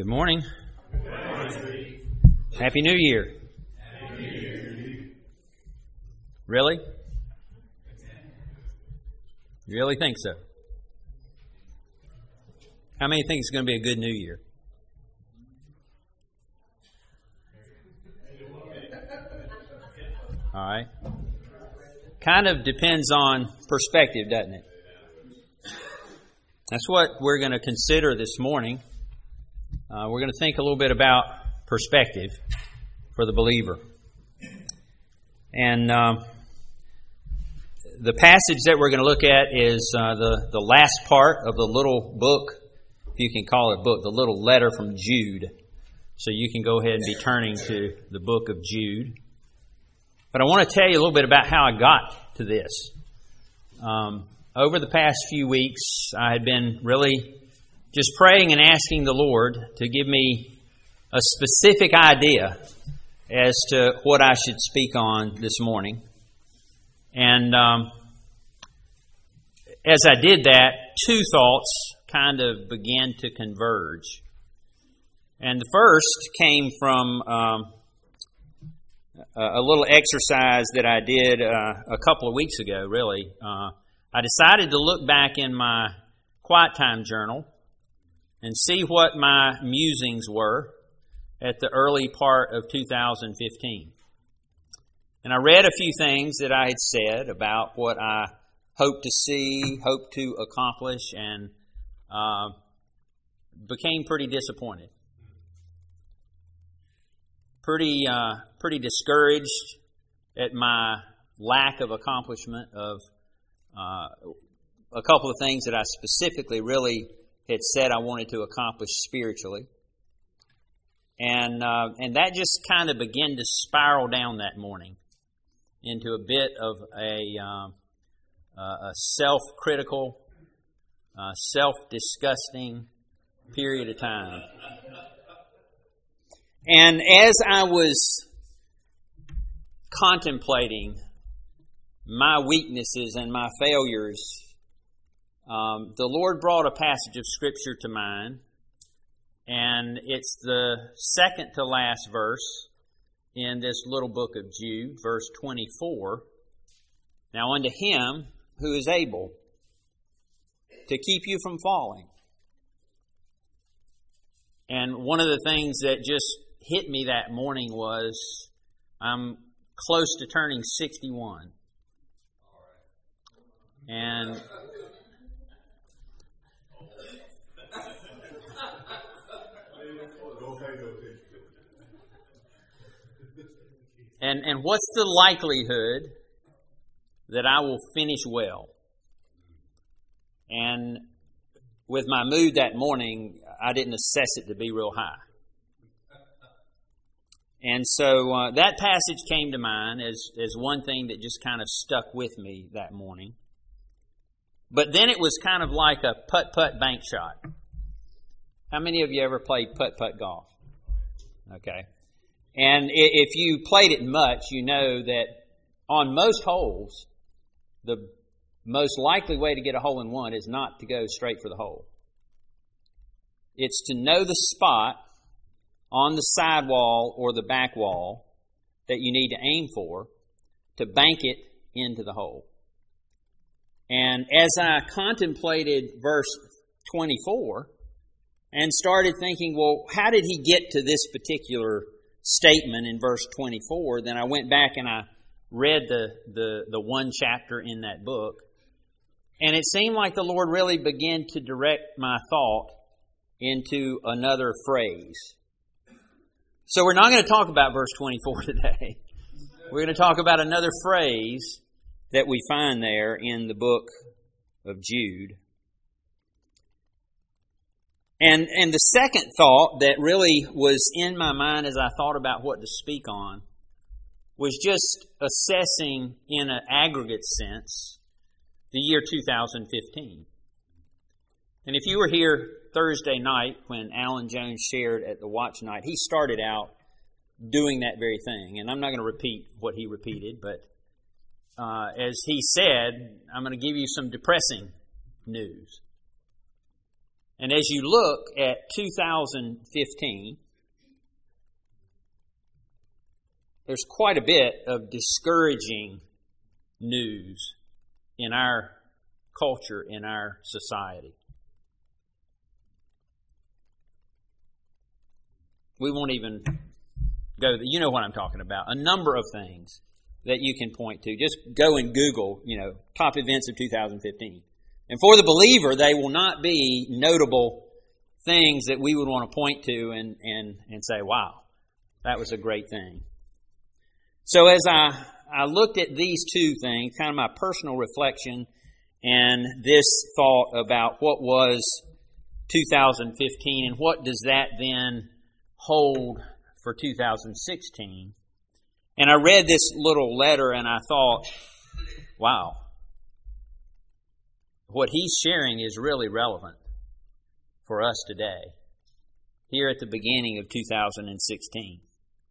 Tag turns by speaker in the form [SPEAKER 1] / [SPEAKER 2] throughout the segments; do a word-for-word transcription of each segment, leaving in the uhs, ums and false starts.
[SPEAKER 1] Good morning.
[SPEAKER 2] Good morning.
[SPEAKER 1] Happy New Year.
[SPEAKER 2] Happy New Year.
[SPEAKER 1] Really? You really think so? How many think it's going to be a good New Year? All right. Kind of depends on perspective, doesn't it? That's what we're going to consider this morning. Uh, we're going to think a little bit about perspective for the believer. And um, the passage that we're going to look at is uh, the, the last part of the little book, if you can call it a book, the little letter from Jude. So you can go ahead and be turning to the book of Jude. But I want to tell you a little bit about how I got to this. Um, over the past few weeks, I had been really just praying and asking the Lord to give me a specific idea as to what I should speak on this morning. And um, as I did that, two thoughts kind of began to converge. And the first came from um, a little exercise that I did uh, a couple of weeks ago, really. Uh, I decided to look back in my quiet time journal and see what my musings were at the early part of two thousand fifteen. And I read a few things that I had said about what I hoped to see, hoped to accomplish, and uh, became pretty disappointed. Pretty, uh, pretty discouraged at my lack of accomplishment of uh, a couple of things that I specifically really had said I wanted to accomplish spiritually. And uh, and that just kind of began to spiral down that morning into a bit of a, um, a self-critical, uh, self-disgusting period of time. And as I was contemplating my weaknesses and my failures, um, the Lord brought a passage of Scripture to mind, and it's the second to last verse in this little book of Jude, verse twenty-four. Now unto Him who is able to keep you from falling. And one of the things that just hit me that morning was I'm close to turning sixty-one. And And and what's the likelihood that I will finish well? And with my mood that morning, I didn't assess it to be real high. And so uh, that passage came to mind as, as one thing that just kind of stuck with me that morning. But then it was kind of like a putt-putt bank shot. How many of you ever played putt-putt golf? Okay. And if you played it much, you know that on most holes, the most likely way to get a hole in one is not to go straight for the hole. It's to know the spot on the side wall or the back wall that you need to aim for to bank it into the hole. And as I contemplated verse twenty-four and started thinking, well, how did he get to this particular statement in verse twenty-four, then I went back and I read the, the, the one chapter in that book. And it seemed like the Lord really began to direct my thought into another phrase. So we're not going to talk about verse twenty-four today. We're going to talk about another phrase that we find there in the book of Jude. And and the second thought that really was in my mind as I thought about what to speak on was just assessing in an aggregate sense the year two thousand fifteen. And if you were here Thursday night when Alan Jones shared at the watch night, he started out doing that very thing. And I'm not going to repeat what he repeated, but uh, as he said, I'm going to give you some depressing news. And as you look at two thousand fifteen, there's quite a bit of discouraging news in our culture, in our society. We won't even go, you know what I'm talking about. A number of things that you can point to. Just go and Google, you know, top events of two thousand fifteen. And for the believer, they will not be notable things that we would want to point to and, and, and say, wow, that was a great thing. So as I, I looked at these two things, kind of my personal reflection and this thought about what was two thousand fifteen and what does that then hold for two thousand sixteen. And I read this little letter and I thought, wow, what he's sharing is really relevant for us today, here at the beginning of two thousand sixteen.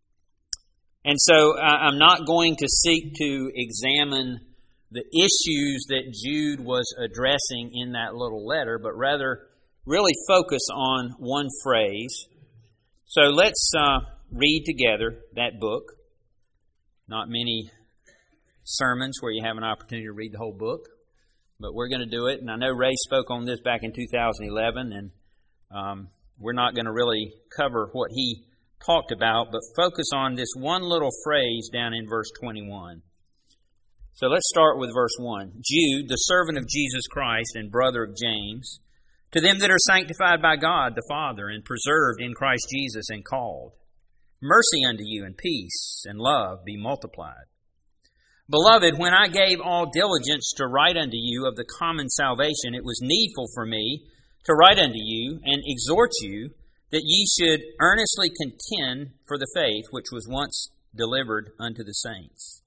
[SPEAKER 1] And so I'm not going to seek to examine the issues that Jude was addressing in that little letter, but rather really focus on one phrase. So let's uh, read together that book. Not many sermons where you have an opportunity to read the whole book, but we're going to do it. And I know Ray spoke on this back in two thousand eleven, and um, we're not going to really cover what he talked about, but focus on this one little phrase down in verse twenty-one. So let's start with verse one. Jude, the servant of Jesus Christ and brother of James, to them that are sanctified by God the Father and preserved in Christ Jesus and called, mercy unto you and peace and love be multiplied. Beloved, when I gave all diligence to write unto you of the common salvation, it was needful for me to write unto you and exhort you that ye should earnestly contend for the faith which was once delivered unto the saints.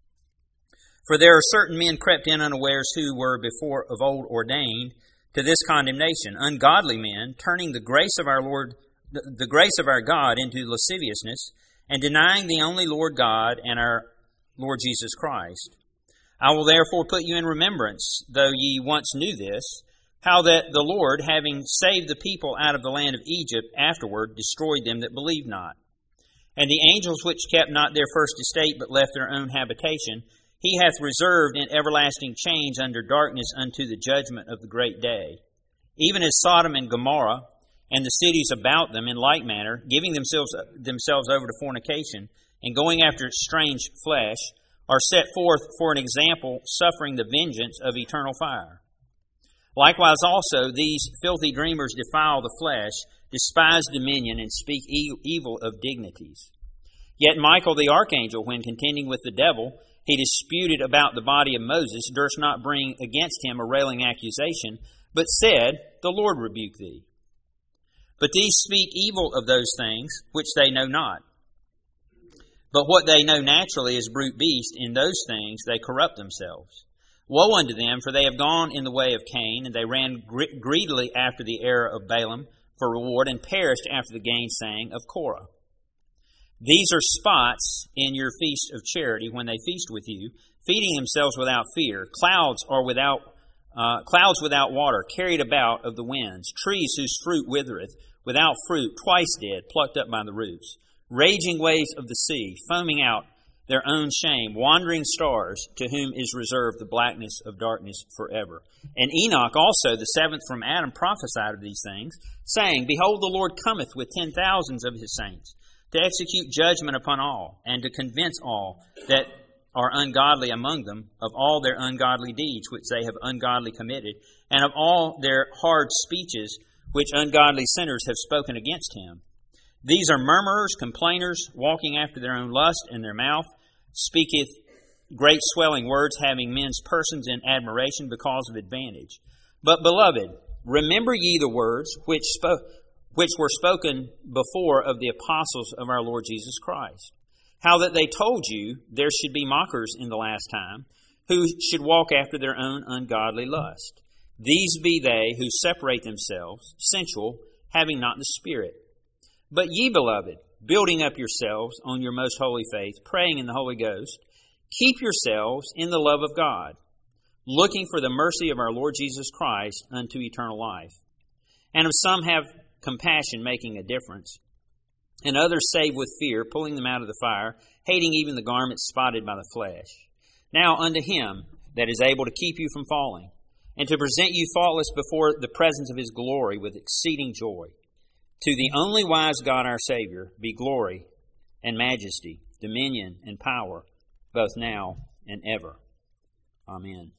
[SPEAKER 1] For there are certain men crept in unawares who were before of old ordained to this condemnation, ungodly men, turning the grace of our Lord, the grace of our God into lasciviousness, and denying the only Lord God and our Lord Jesus Christ. I will therefore put you in remembrance, though ye once knew this, how that the Lord, having saved the people out of the land of Egypt, afterward destroyed them that believed not. And the angels which kept not their first estate, but left their own habitation, he hath reserved in everlasting chains under darkness unto the judgment of the great day. Even as Sodom and Gomorrah, and the cities about them in like manner, giving themselves themselves over to fornication, and going after strange flesh, are set forth for an example, suffering the vengeance of eternal fire. Likewise also, these filthy dreamers defile the flesh, despise dominion, and speak e- evil of dignities. Yet Michael the archangel, when contending with the devil, he disputed about the body of Moses, durst not bring against him a railing accusation, but said, The Lord rebuke thee. But these speak evil of those things which they know not. But what they know naturally is brute beast, in those things they corrupt themselves. Woe unto them, for they have gone in the way of Cain, and they ran gre- greedily after the error of Balaam for reward, and perished after the gainsaying of Korah. These are spots in your feast of charity when they feast with you, feeding themselves without fear. Clouds are without uh, clouds without water, carried about of the winds. Trees whose fruit withereth, without fruit, twice dead, plucked up by the roots. Raging waves of the sea, foaming out their own shame, wandering stars, to whom is reserved the blackness of darkness forever. And Enoch also, the seventh from Adam, prophesied of these things, saying, Behold, the Lord cometh with ten thousands of his saints, to execute judgment upon all, and to convince all that are ungodly among them of all their ungodly deeds which they have ungodly committed, and of all their hard speeches which ungodly sinners have spoken against him. These are murmurers, complainers, walking after their own lust, and their mouth speaketh great swelling words, having men's persons in admiration because of advantage. But, beloved, remember ye the words which spoke, which were spoken before of the apostles of our Lord Jesus Christ, how that they told you there should be mockers in the last time, who should walk after their own ungodly lust. These be they who separate themselves, sensual, having not the Spirit. But ye, beloved, building up yourselves on your most holy faith, praying in the Holy Ghost, keep yourselves in the love of God, looking for the mercy of our Lord Jesus Christ unto eternal life. And of some have compassion, making a difference. And others save with fear, pulling them out of the fire, hating even the garments spotted by the flesh. Now unto him that is able to keep you from falling, and to present you faultless before the presence of his glory with exceeding joy. To the only wise God our Savior be glory and majesty, dominion and power, both now and ever. Amen.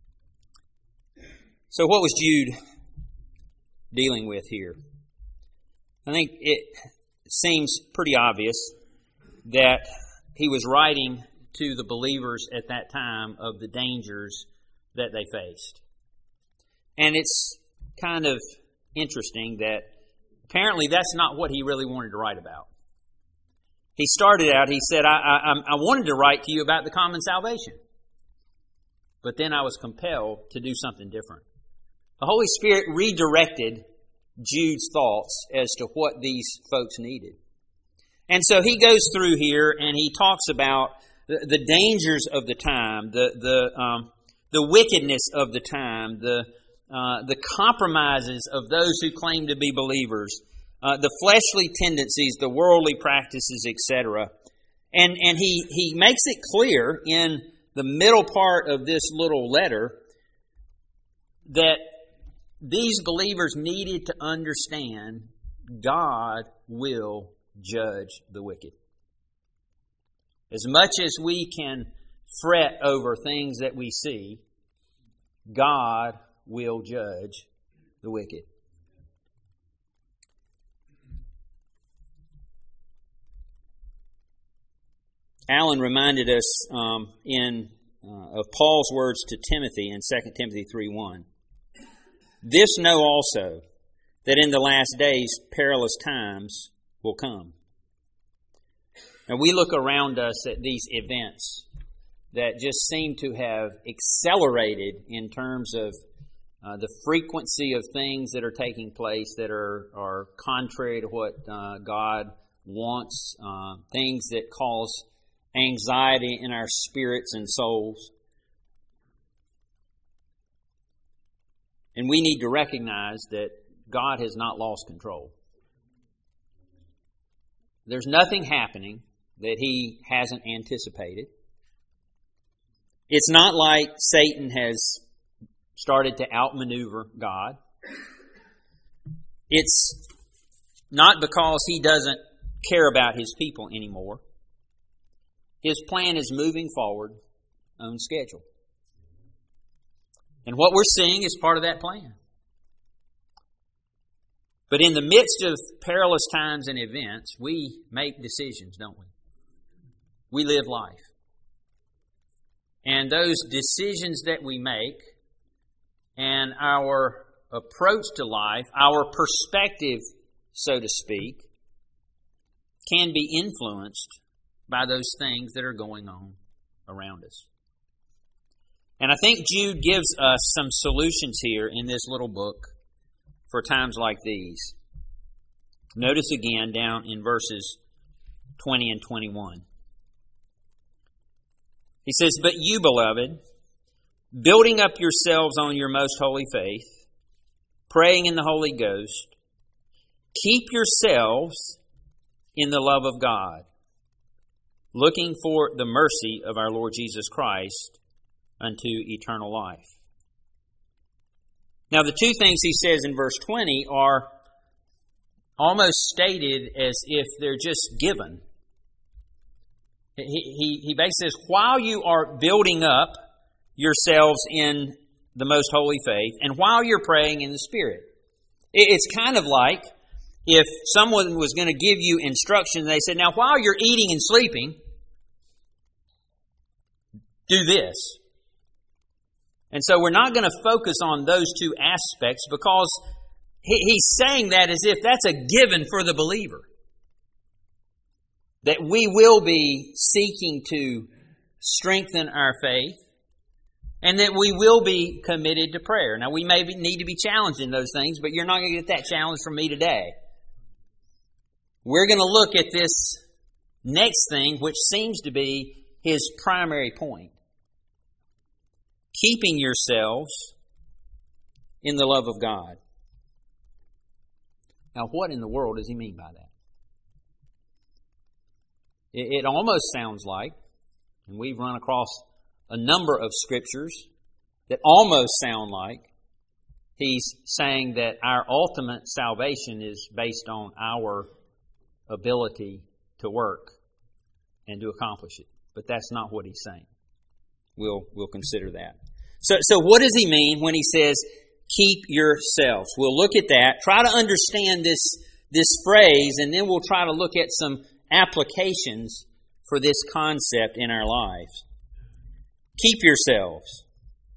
[SPEAKER 1] So what was Jude dealing with here? I think it seems pretty obvious that he was writing to the believers at that time of the dangers that they faced. And it's kind of interesting that apparently that's not what he really wanted to write about. He started out, he said, I, I, I wanted to write to you about the common salvation. But then I was compelled to do something different. The Holy Spirit redirected Jude's thoughts as to what these folks needed. And so he goes through here and he talks about the, the dangers of the time, the the um, the wickedness of the time, the uh, the compromises of those who claim to be believers, uh, the fleshly tendencies, the worldly practices, et cetera. And and he he makes it clear in the middle part of this little letter that these believers needed to understand God will judge the wicked. As much as we can fret over things that we see, God will judge the wicked. Alan reminded us um, in uh, of Paul's words to Timothy in Second Timothy three one. This know also, that in the last days perilous times will come. Now we look around us at these events that just seem to have accelerated in terms of uh, the frequency of things that are taking place that are, are contrary to what uh, God wants, uh, things that cause anxiety in our spirits and souls. And we need to recognize that God has not lost control. There's nothing happening that He hasn't anticipated. It's not like Satan has started to outmaneuver God. It's not because he doesn't care about His people anymore. His plan is moving forward on schedule. And what we're seeing is part of that plan. But in the midst of perilous times and events, we make decisions, don't we? We live life. And those decisions that we make and our approach to life, our perspective, so to speak, can be influenced by those things that are going on around us. And I think Jude gives us some solutions here in this little book for times like these. Notice again down in verses twenty and twenty-one. He says, "But you, beloved, building up yourselves on your most holy faith, praying in the Holy Ghost, keep yourselves in the love of God, looking for the mercy of our Lord Jesus Christ unto eternal life." Now, the two things he says in verse twenty are almost stated as if they're just given. He, he, he basically says, while you are building up yourselves in the most holy faith, and while you're praying in the Spirit. It's kind of like if someone was going to give you instruction, they said, now while you're eating and sleeping, do this. And so we're not going to focus on those two aspects because he, he's saying that as if that's a given for the believer. That we will be seeking to strengthen our faith and that we will be committed to prayer. Now, we may be, need to be challenged in those things, but you're not going to get that challenge from me today. We're going to look at this next thing, which seems to be his primary point. Keeping yourselves in the love of God. Now, what in the world does he mean by that? It, it almost sounds like, and we've run across a number of scriptures that almost sound like he's saying that our ultimate salvation is based on our ability to work and to accomplish it. But that's not what he's saying. We'll we'll consider that. So so what does he mean when he says, keep yourselves? We'll look at that, try to understand this, this phrase, and then we'll try to look at some applications for this concept in our lives. Keep yourselves.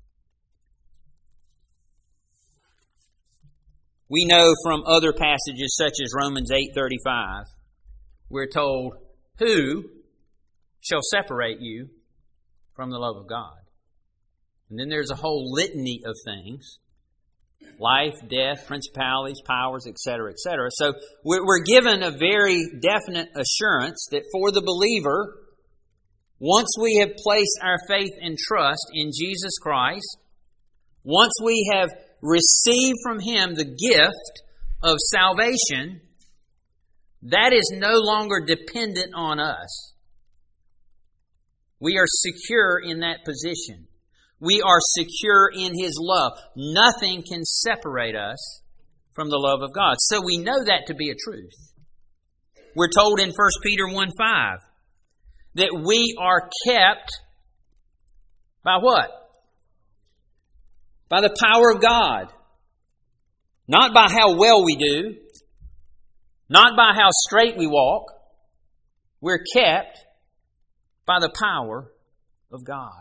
[SPEAKER 1] We know from other passages such as Romans eight thirty-five, we're told, who shall separate you from the love of God? And then there's a whole litany of things. Life, death, principalities, powers, et cetera, et cetera. So we're given a very definite assurance that for the believer, once we have placed our faith and trust in Jesus Christ, once we have received from Him the gift of salvation, that is no longer dependent on us. We are secure in that position. We are secure in His love. Nothing can separate us from the love of God. So we know that to be a truth. We're told in First Peter one five that we are kept by what? By the power of God. Not by how well we do. Not by how straight we walk. We're kept by the power of God.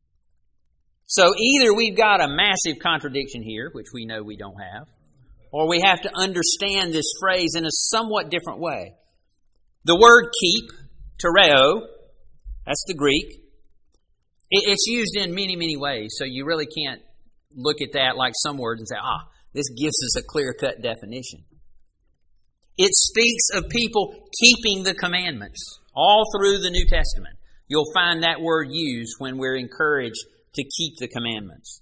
[SPEAKER 1] So either we've got a massive contradiction here, which we know we don't have, or we have to understand this phrase in a somewhat different way. The word keep, tereo, that's the Greek. It's used in many, many ways, so you really can't look at that like some words and say, ah, this gives us a clear-cut definition. It speaks of people keeping the commandments all through the New Testament. You'll find that word used when we're encouraged to keep the commandments.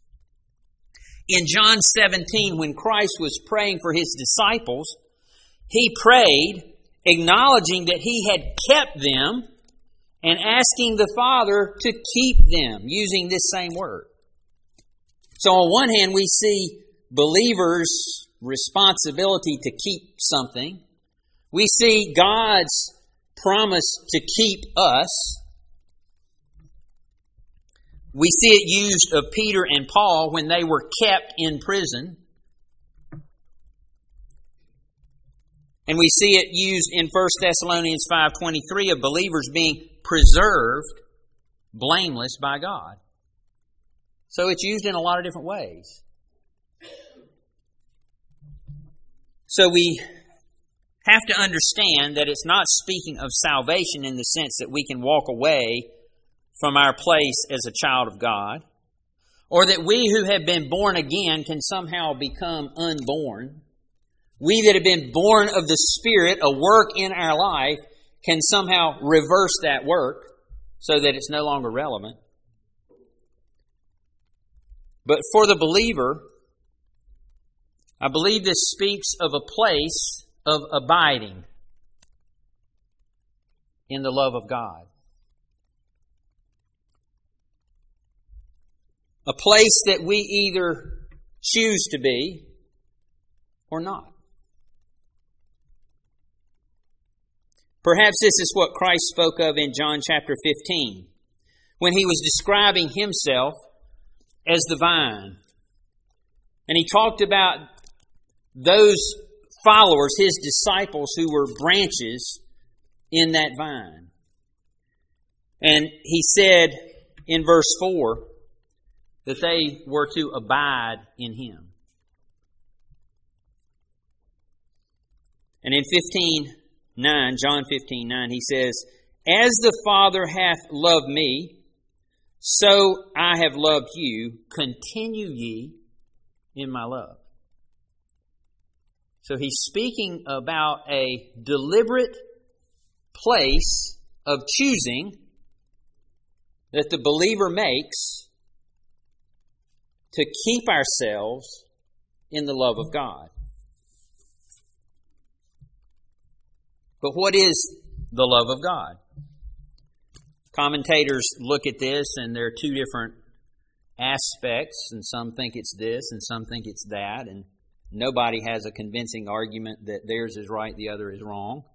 [SPEAKER 1] In John seventeen, when Christ was praying for His disciples, He prayed acknowledging that He had kept them and asking the Father to keep them, using this same word. So on one hand, we see believers' responsibility to keep something. We see God's promise to keep us. We see it used of Peter and Paul when they were kept in prison. And we see it used in First Thessalonians five twenty-three of believers being preserved blameless by God. So it's used in a lot of different ways. So we have to understand that it's not speaking of salvation in the sense that we can walk away from our place as a child of God, or that we who have been born again can somehow become unborn. We that have been born of the Spirit, a work in our life, can somehow reverse that work so that it's no longer relevant. But for the believer, I believe this speaks of a place of abiding in the love of God. A place that we either choose to be or not. Perhaps this is what Christ spoke of in John chapter fifteen, when He was describing Himself as the vine. And He talked about those followers, His disciples, who were branches in that vine. And He said in verse four, that they were to abide in Him. And in fifteen nine, John fifteen nine, He says, as the Father hath loved me, so I have loved you. Continue ye in my love. So He's speaking about a deliberate place of choosing that the believer makes to keep ourselves in the love of God. But what is the love of God? Commentators look at this, and there are two different aspects, and some think it's this, and some think it's that, and nobody has a convincing argument that theirs is right, the other is wrong.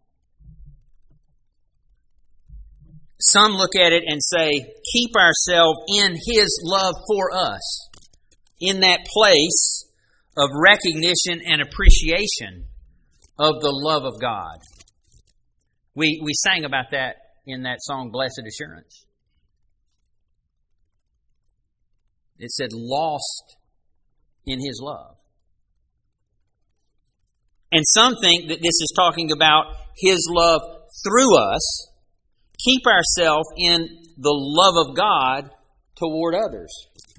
[SPEAKER 1] Some look at it and say, keep ourselves in His love for us, in that place of recognition and appreciation of the love of God. We we sang about that in that song, Blessed Assurance. It said, lost in His love. And some think that this is talking about His love through us. Keep ourselves in the love of God toward others.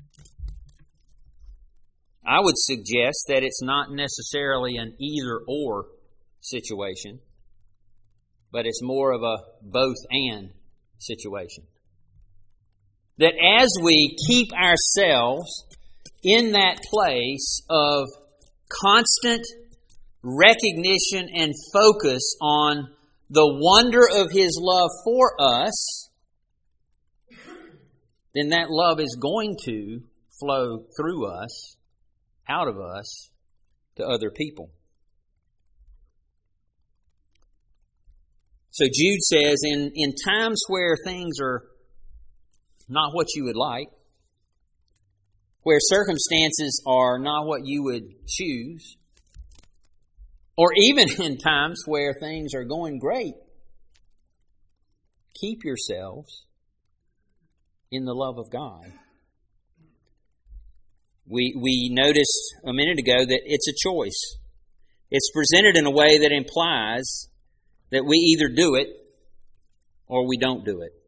[SPEAKER 1] I would suggest that it's not necessarily an either-or situation, but it's more of a both-and situation. That as we keep ourselves in that place of constant recognition and focus on the wonder of His love for us, then that love is going to flow through us, out of us, to other people. So Jude says, in, in times where things are not what you would like, where circumstances are not what you would choose, or even in times where things are going great, keep yourselves in the love of God. We we noticed a minute ago that it's a choice. It's presented in a way that implies that we either do it or we don't do it.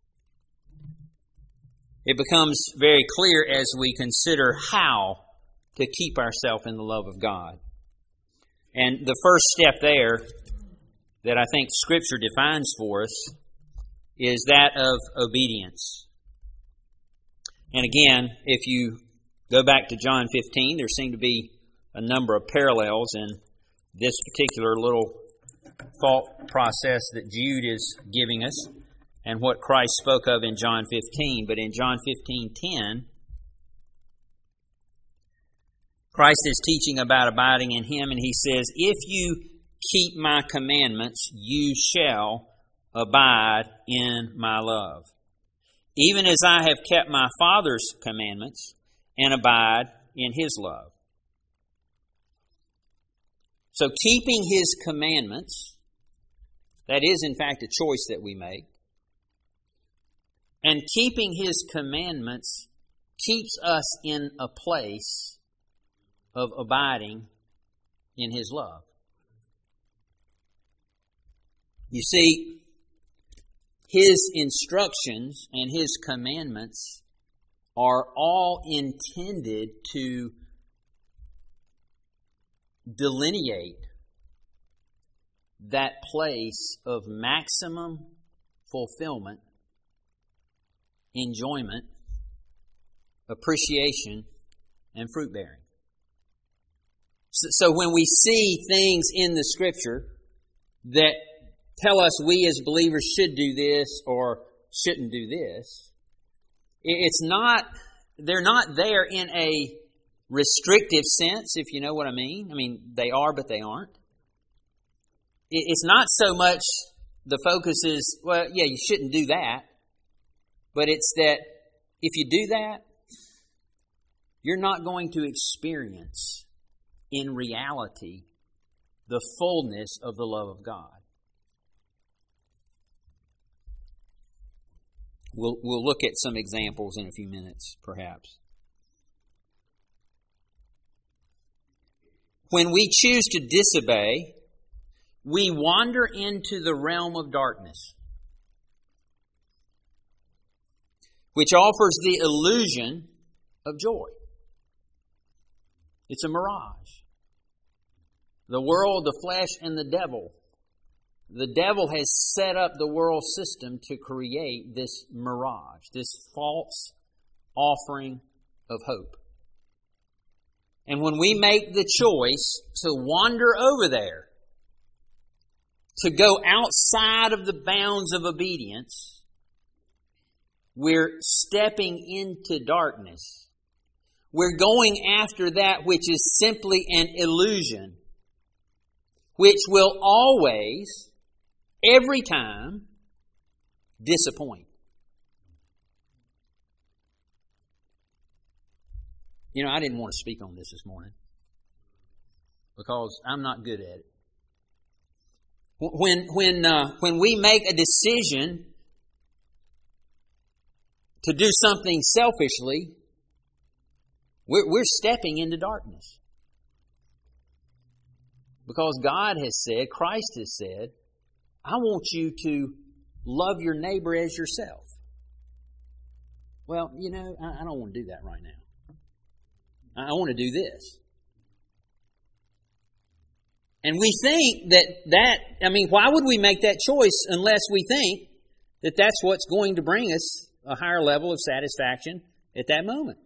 [SPEAKER 1] It becomes very clear as we consider how to keep ourselves in the love of God. And the first step there that I think Scripture defines for us is that of obedience. And again, if you go back to John fifteen, there seem to be a number of parallels in this particular little thought process that Jude is giving us and what Christ spoke of in John fifteen. But in John fifteen ten, Christ is teaching about abiding in Him, and He says, if you keep my commandments, you shall abide in my love, even as I have kept my Father's commandments and abide in His love. So keeping His commandments, that is in fact a choice that we make, and keeping His commandments keeps us in a place of abiding in His love. You see, His instructions and His commandments are all intended to delineate that place of maximum fulfillment, enjoyment, appreciation, and fruit bearing. So when we see things in the Scripture that tell us we as believers should do this or shouldn't do this, it's not, they're not there in a restrictive sense, if you know what I mean. I mean, they are, but they aren't. It's not so much the focus is, well, yeah, you shouldn't do that, but it's that if you do that, you're not going to experience in reality the fullness of the love of God. We'll, we'll look at some examples in a few minutes, perhaps. When we choose to disobey, we wander into the realm of darkness, which offers the illusion of joy. It's a mirage. The world, the flesh, and the devil. The devil has set up the world system to create this mirage, this false offering of hope. And when we make the choice to wander over there, to go outside of the bounds of obedience, we're stepping into darkness. We're going after that which is simply an illusion, which will always, every time, disappoint. You know, I didn't want to speak on this this morning because I'm not good at it. When when uh, when we make a decision to do something selfishly, we're, we're stepping into darkness. Because God has said, Christ has said, I want you to love your neighbor as yourself. Well, you know, I, I don't want to do that right now. I, I want to do this. And we think that that, I mean, why would we make that choice unless we think that that's what's going to bring us a higher level of satisfaction at that moment?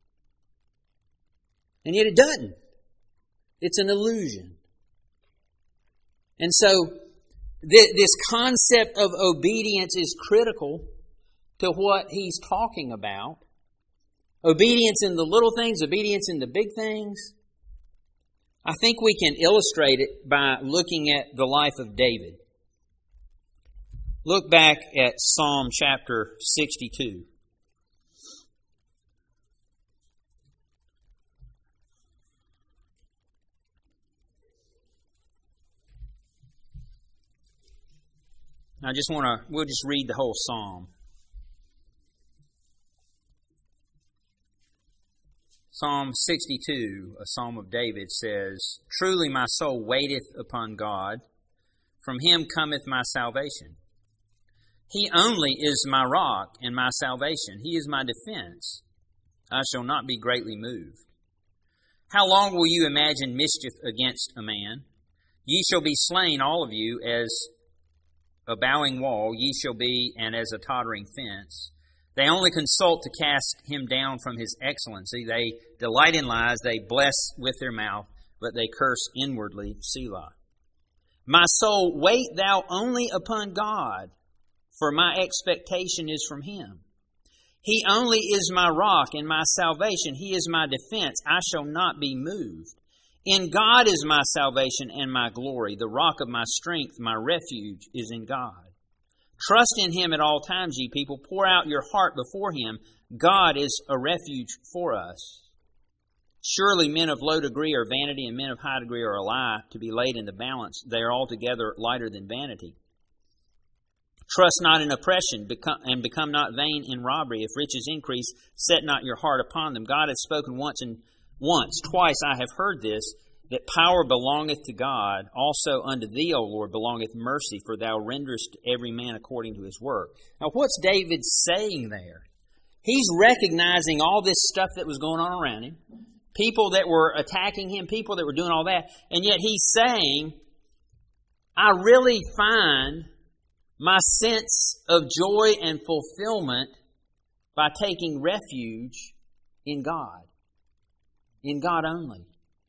[SPEAKER 1] And yet it doesn't. It's an illusion. And so th- this concept of obedience is critical to what he's talking about. Obedience in the little things, obedience in the big things. I think we can illustrate it by looking at the life of David. Look back at Psalm chapter sixty-two. I just want to, we'll just read the whole psalm. Psalm sixty-two, a psalm of David, says, Truly my soul waiteth upon God. From him cometh my salvation. He only is my rock and my salvation. He is my defense. I shall not be greatly moved. How long will you imagine mischief against a man? Ye shall be slain, all of you, as a bowing wall. Ye shall be, and as a tottering fence. They only consult to cast him down from his excellency. They delight in lies. They bless with their mouth, but they curse inwardly. Selah. My soul, wait thou only upon God, for my expectation is from him. He only is my rock and my salvation. He is my defense. I shall not be moved. In God is my salvation and my glory. The rock of my strength, my refuge is in God. Trust in him at all times, ye people. Pour out your heart before him. God is a refuge for us. Surely men of low degree are vanity, and men of high degree are a lie to be laid in the balance. They are altogether lighter than vanity. Trust not in oppression, become, and become not vain in robbery. If riches increase, set not your heart upon them. God hath spoken once, and once, twice I have heard this, that power belongeth to God. Also unto thee, O Lord, belongeth mercy, for thou renderest every man according to his work. Now, what's David saying there? He's recognizing all this stuff that was going on around him, people that were attacking him, people that were doing all that, and yet he's saying, I really find my sense of joy and fulfillment by taking refuge in God, in God only.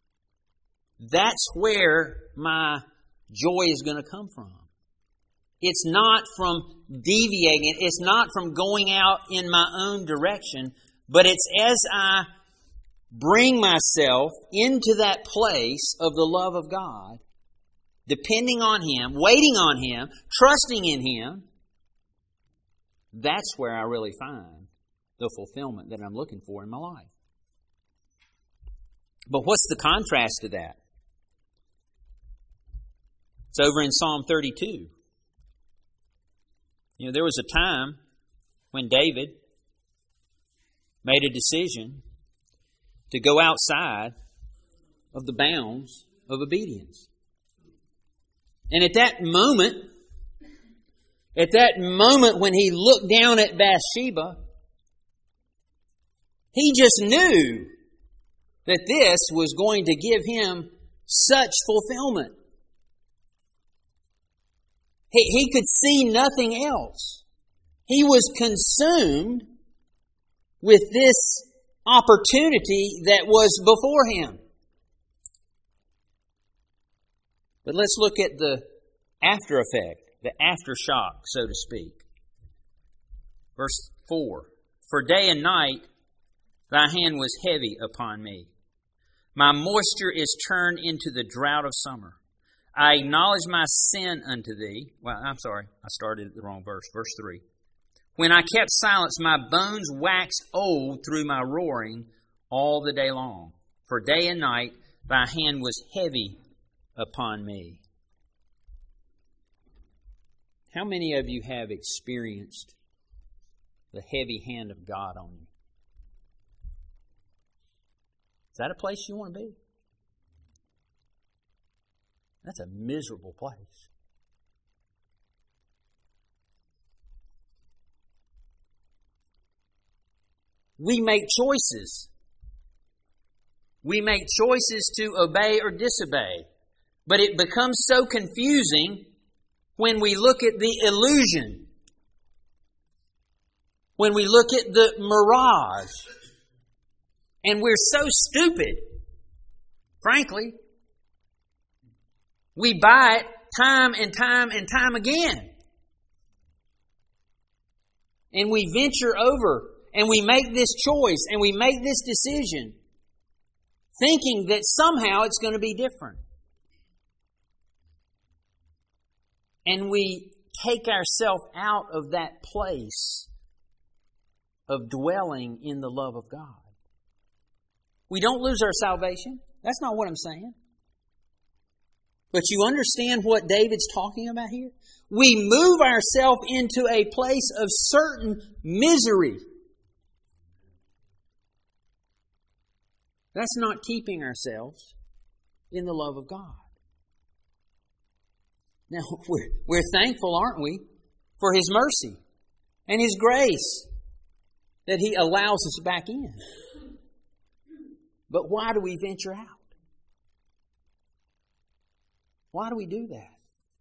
[SPEAKER 1] That's where my joy is going to come from. It's not from deviating. It's not from going out in my own direction, but it's as I bring myself into that place of the love of God, depending on him, waiting on him, trusting in him, that's where I really find the fulfillment that I'm looking for in my life. But what's the contrast to that? It's over in Psalm thirty-two. You know, there was a time when David made a decision to go outside of the bounds of obedience. And at that moment, at that moment when he looked down at Bathsheba, he just knew that this was going to give him such fulfillment. He, he could see nothing else. He was consumed with this opportunity that was before him. But let's look at the after effect, the aftershock, so to speak. Verse four, for day and night thy hand was heavy upon me. My moisture is turned into the drought of summer. I acknowledge my sin unto thee. Well, I'm sorry, I started at the wrong verse. Verse three. When I kept silence, my bones waxed old through my roaring all the day long. For day and night thy hand was heavy upon me. How many of you have experienced the heavy hand of God on you? Is that a place you want to be? That's a miserable place. We make choices. We make choices to obey or disobey. But it becomes so confusing when we look at the illusion. When we look at the mirage. And we're so stupid, frankly. We buy it time and time and time again. And we venture over and we make this choice and we make this decision thinking that somehow it's going to be different. And we take ourselves out of that place of dwelling in the love of God. We don't lose our salvation. That's not what I'm saying. But you understand what David's talking about here? We move ourselves into a place of certain misery. That's not keeping ourselves in the love of God. Now, we're, we're thankful, aren't we, for His mercy and His grace that He allows us back in. But why do we venture out? Why do we do that?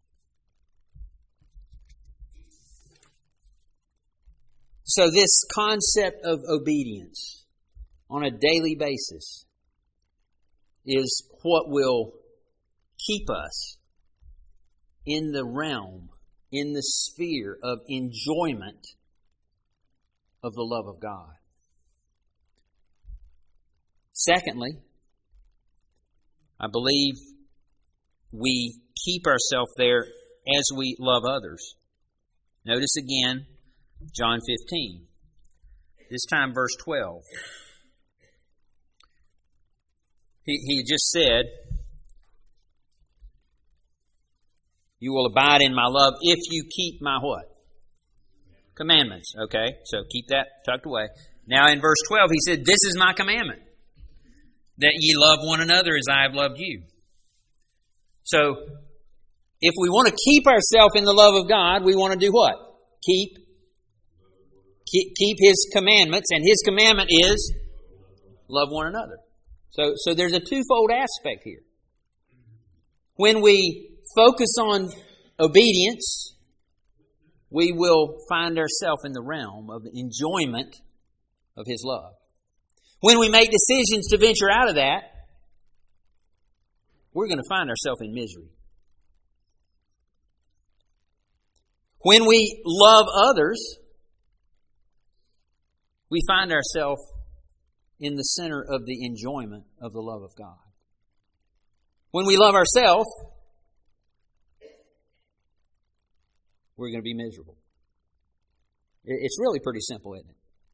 [SPEAKER 1] So this concept of obedience on a daily basis is what will keep us in the realm, in the sphere of enjoyment of the love of God. Secondly, I believe we keep ourselves there as we love others. Notice again, John fifteen. This time verse twelve. He, he just said, you will abide in my love if you keep my what? Commandments. Okay, so keep that tucked away. Now in verse twelve he said, this is my commandment, that ye love one another as I have loved you. So, if we want to keep ourselves in the love of God, we want to do what? Keep, keep, keep His commandments, and His commandment is love one another. So, so there's a twofold aspect here. When we focus on obedience, we will find ourselves in the realm of the enjoyment of His love. When we make decisions to venture out of that, we're going to find ourselves in misery. When we love others, we find ourselves in the center of the enjoyment of the love of God. When we love ourselves, we're going to be miserable. It's really pretty simple, isn't it?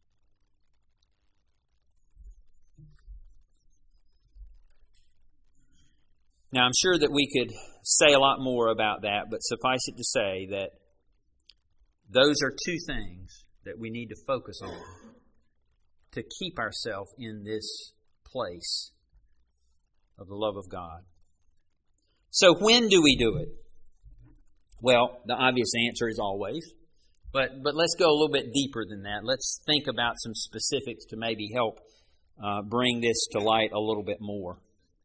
[SPEAKER 1] Now, I'm sure that we could say a lot more about that, but suffice it to say that those are two things that we need to focus on to keep ourselves in this place of the love of God. So when do we do it? Well, the obvious answer is always, but but let's go a little bit deeper than that. Let's think about some specifics to maybe help uh, bring this to light a little bit more.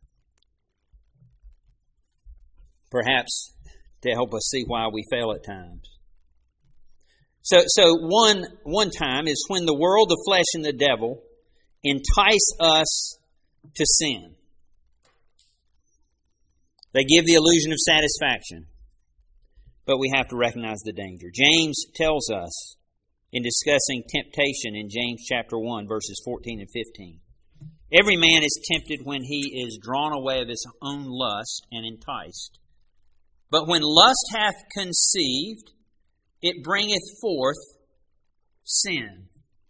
[SPEAKER 1] Perhaps to help us see why we fail at times. So, so one one time is when the world, the flesh, and the devil entice us to sin. They give the illusion of satisfaction. but we have to recognize the danger. James tells us in discussing temptation in James chapter one, verses fourteen and fifteen. Every man is tempted when he is drawn away of his own lust and enticed. But when lust hath conceived, it bringeth forth sin.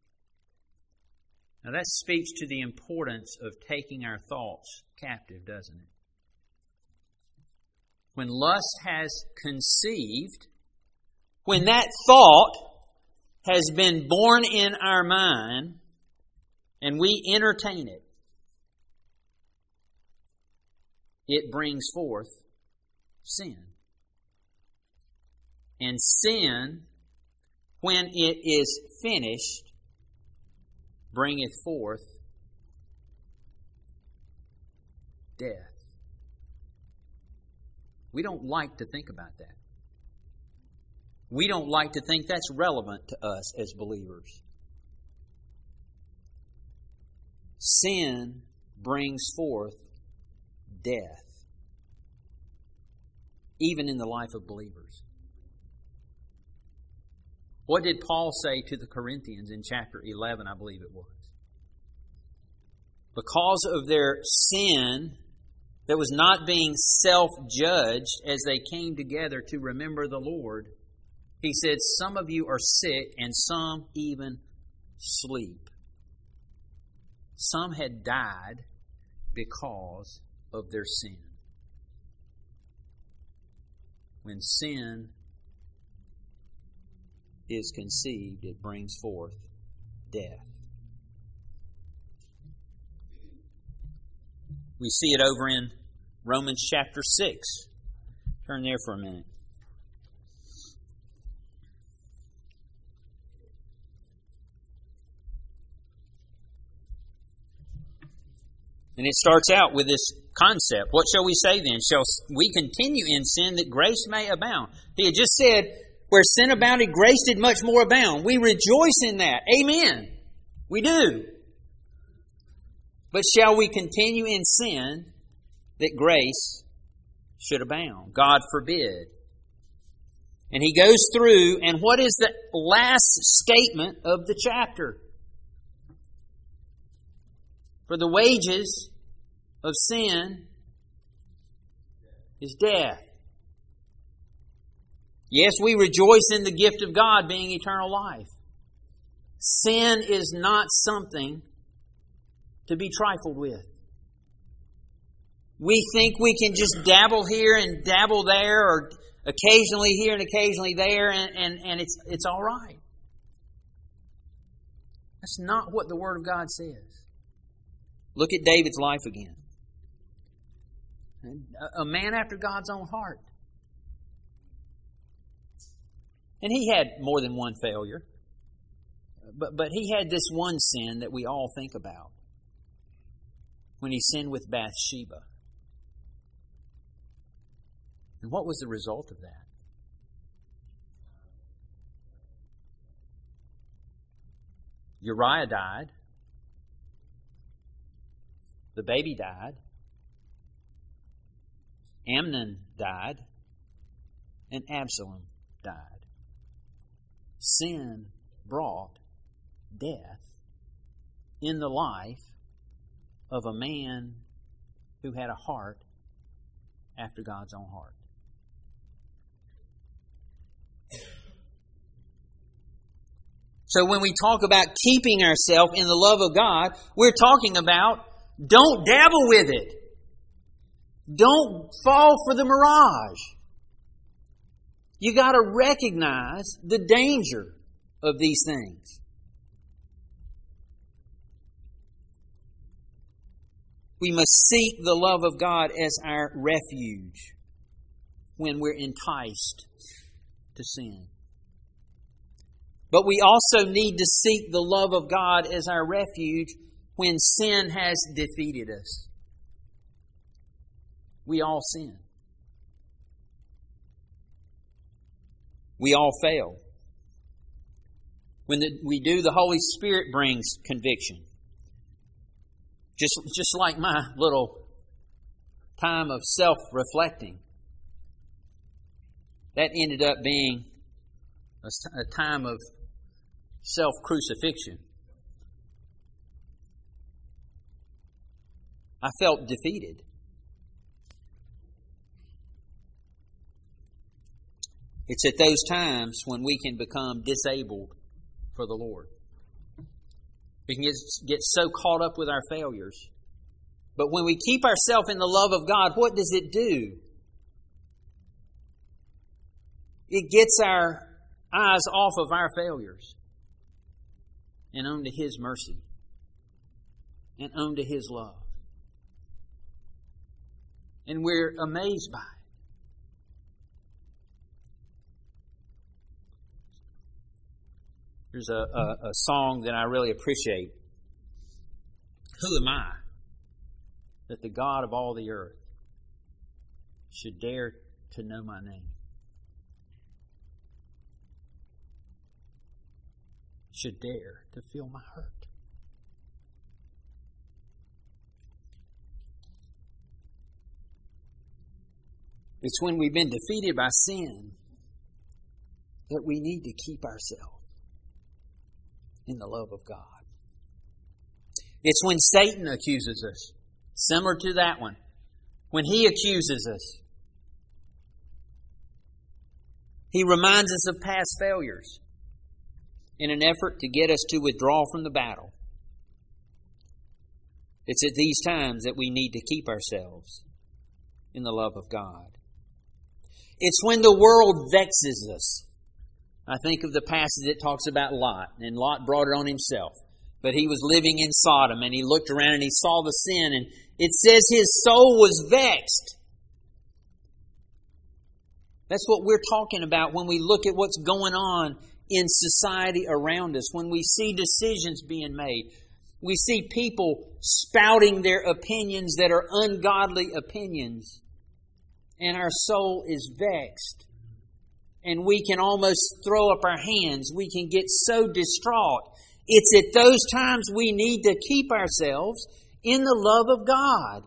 [SPEAKER 1] Now that speaks to the importance of taking our thoughts captive, doesn't it? When lust has conceived, when that thought has been born in our mind and we entertain it, it brings forth sin. And sin, when it is finished, bringeth forth death. We don't like to think about that. We don't like to think that's relevant to us as believers. Sin brings forth death, even in the life of believers. What did Paul say to the Corinthians in chapter eleven, I believe it was? Because of their sin that was not being self-judged as they came together to remember the Lord, he said, some of you are sick and some even sleep. Some had died because of their sin. When sin is conceived, it brings forth death. We see it over in Romans chapter six. Turn there for a minute. And it starts out with this concept. What shall we say then? Shall we continue in sin that grace may abound? He had just said, where sin abounded, grace did much more abound. We rejoice in that. Amen. We do. But shall we continue in sin that grace should abound? God forbid. And he goes through, and what is the last statement of the chapter? For the wages of sin is death. Yes, we rejoice in the gift of God being eternal life. Sin is not something to be trifled with. We think we can just dabble here and dabble there, or occasionally here and occasionally there, and, and, and it's, it's all right. That's not what the Word of God says. Look at David's life again. A man after God's own heart. And he had more than one failure. But, but he had this one sin that we all think about. When he sinned with Bathsheba. And what was the result of that? Uriah died. The baby died. Amnon died. And Absalom died. Sin brought death in the life of a man who had a heart after God's own heart. So when we talk about keeping ourselves in the love of God, we're talking about don't dabble with it. Don't fall for the mirage. You got to recognize the danger of these things. We must seek the love of God as our refuge when we're enticed to sin. But we also need to seek the love of God as our refuge when sin has defeated us. We all sin. We all fail. When the, we do, the Holy Spirit brings conviction. Just, just like my little time of self-reflecting. that ended up being a, a time of self-crucifixion. I felt defeated. It's at those times when we can become disabled for the Lord. We can get, get so caught up with our failures. But when we keep ourselves in the love of God, what does it do? It gets our eyes off of our failures and onto His mercy and onto His love. And we're amazed by it. There's a, a, a song that I really appreciate. Who am I that the God of all the earth should dare to know my name? Should dare to feel my hurt? It's when we've been defeated by sin that we need to keep ourselves in the love of God. It's when Satan accuses us, similar to that one, when he accuses us. He reminds us of past failures in an effort to get us to withdraw from the battle. It's at these times that we need to keep ourselves in the love of God. It's when the world vexes us. I think of the passage that talks about Lot, and Lot brought it on himself. But he was living in Sodom, and he looked around and he saw the sin, and it says his soul was vexed. That's what we're talking about when we look at what's going on in society around us, when we see decisions being made. We see people spouting their opinions that are ungodly opinions, and our soul is vexed. And we can almost throw up our hands. We can get so distraught. It's at those times we need to keep ourselves in the love of God.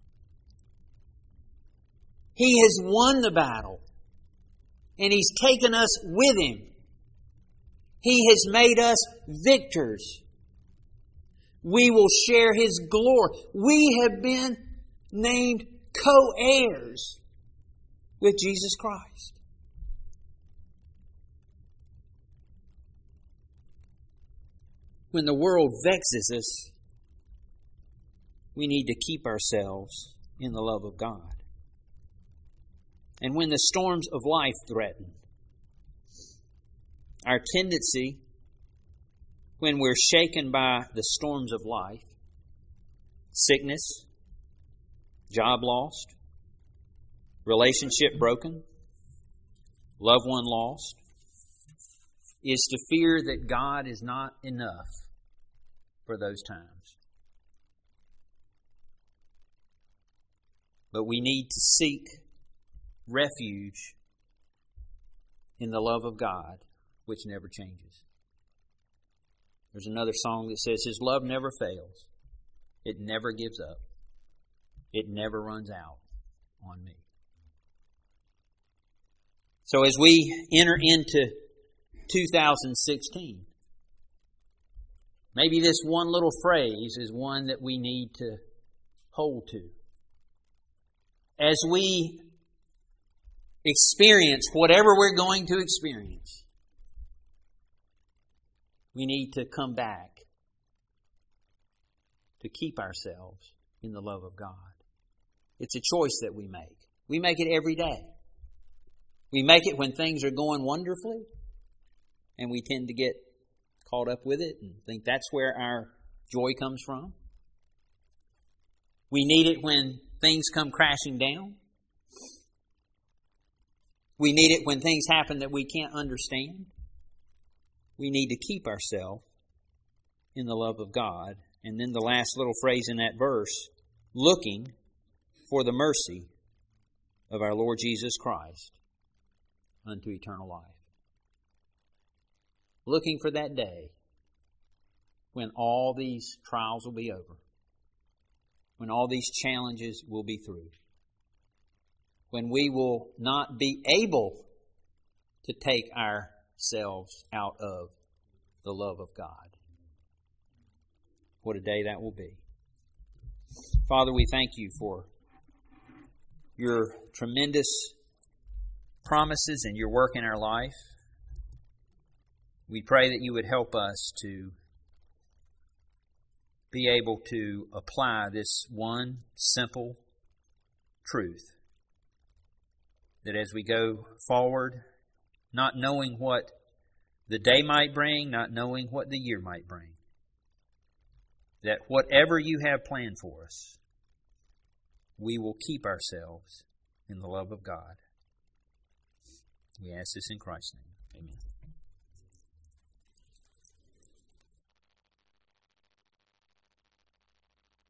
[SPEAKER 1] He has won the battle, and He's taken us with Him. He has made us victors. We will share His glory. We have been named co-heirs with Jesus Christ. When the world vexes us, we need to keep ourselves in the love of God. And when the storms of life threaten, our tendency, when we're shaken by the storms of life, sickness, job lost, relationship broken, loved one lost, is to fear that God is not enough for those times. But we need to seek refuge in the love of God, which never changes. There's another song that says, His love never fails. It never gives up. It never runs out on me. So as we enter into two thousand sixteen, maybe this one little phrase is one that we need to hold to. As we experience whatever we're going to experience, we need to come back to keep ourselves in the love of God. It's a choice that we make. We make it every day. We make it when things are going wonderfully, and we tend to get caught up with it and think that's where our joy comes from. We need it when things come crashing down. We need it when things happen that we can't understand. We need to keep ourselves in the love of God. And then the last little phrase in that verse, looking for the mercy of our Lord Jesus Christ unto eternal life. Looking for that day when all these trials will be over, when all these challenges will be through, when we will not be able to take ourselves out of the love of God. What a day that will be. Father, we thank you for your tremendous promises and your work in our life. We pray that you would help us to be able to apply this one simple truth. That as we go forward, not knowing what the day might bring, not knowing what the year might bring, that whatever you have planned for us, we will keep ourselves in the love of God. We ask this in Christ's name. Amen.